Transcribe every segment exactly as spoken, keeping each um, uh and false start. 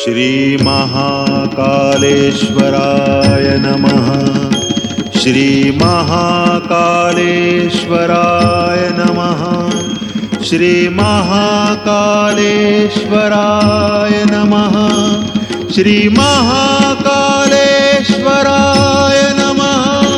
श्री महाकालेश्वराय नमः। श्री महाकालेश्वराय नमः। श्री महाकालेश्वराय नमः। श्री महाकालेश्वराय नमः।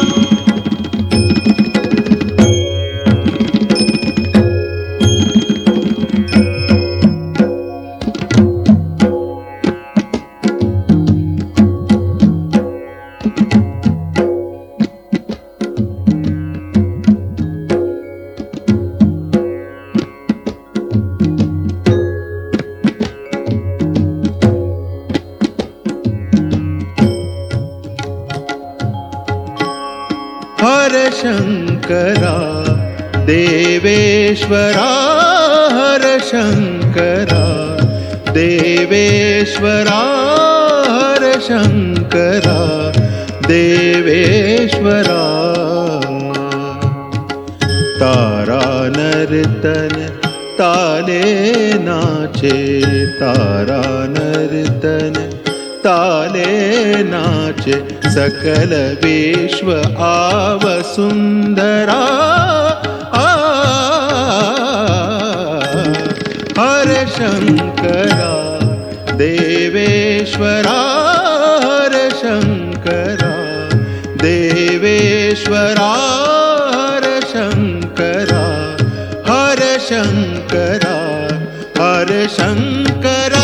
हर शंकरा देवेश्वरा, हर शंकरा देवेश्वरा, हर शंकरा देवेश्वरा। तारा नर्तन ताले नाचे, तारा नर्तन ताले नाचे, सकल विश्व आव सुंदरा। हर शंकरा देवेश्वरा, हर शंकरा देवेश्वरा, हर शंकरा, हर शंकरा, हर शंकरा।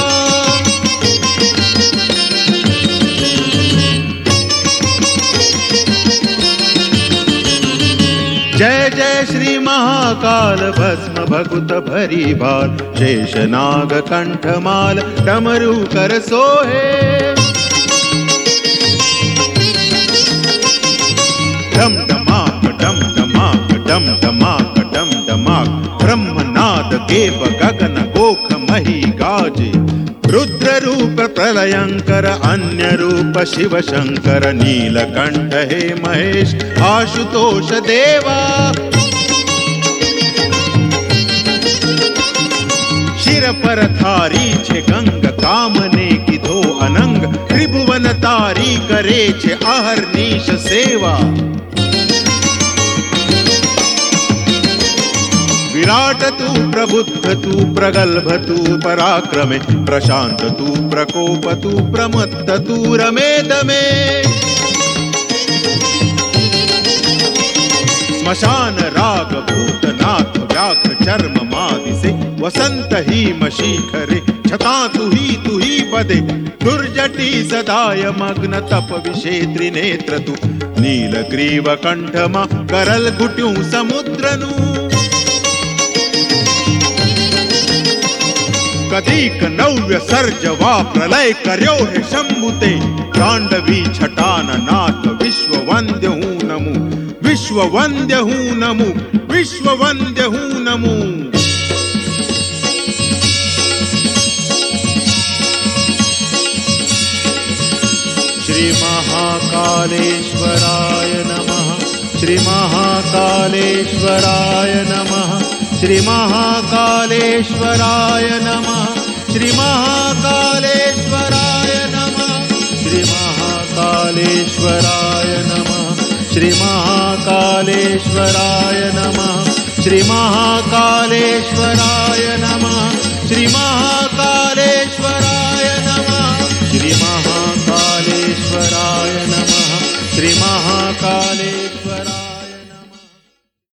जय जय श्री महाकाल भस्म भकुत भरी भाल, शेष नाग कंठ माल डमरू कर सोहे। डम डमाक डम डमाक डम डमाक डम डमाक, ब्रह्मनाद केव गगन गोख मही गाजे। रुद्र रूप प्रलयंकर अन्य रूप शिव शंकर, नीलकंठ हे महेश आशुतोष देवा। शिर पर थारी छे गंग, कामने की धो अनंग, त्रिभुवन तारी करे छे अहर्निश सेवा। विराट तू प्रबुद्ध तू प्रगल्भ तू पराक्रमे, प्रशांत तू प्रकोप तू प्रमत्त तू रमे दमे। स्मशान राग भूतनाथ व्याघ्र चर्म मादिसे, वसंत ही मशीखरे छता तु ही तु ही पदे। दुर्जटी सदाय मग्न तप विषे त्रिनेत्र तू, नीलग्रीव कंठमा करल घुट्यूं समुद्रनु। कदीक नव्य सर्जवा प्रलय कर्यो है शंभुते, तांडवी छटान नाथ विश्व वंद्य हूं नमु, विश्व वंद्य हूं नमु, विश्व वंद्य हूं नमु। श्री महाकालेश्वराय नमः। श्री महाकालेश्वराय नमः। श्री महाकालेश्वराय नमः। श्री महाकालेश्वराय नमः। श्री महाकालेश्वराय नमः। श्री महाकालेश्वराय नमः। श्री महाकालेश्वराय नमः। श्री महा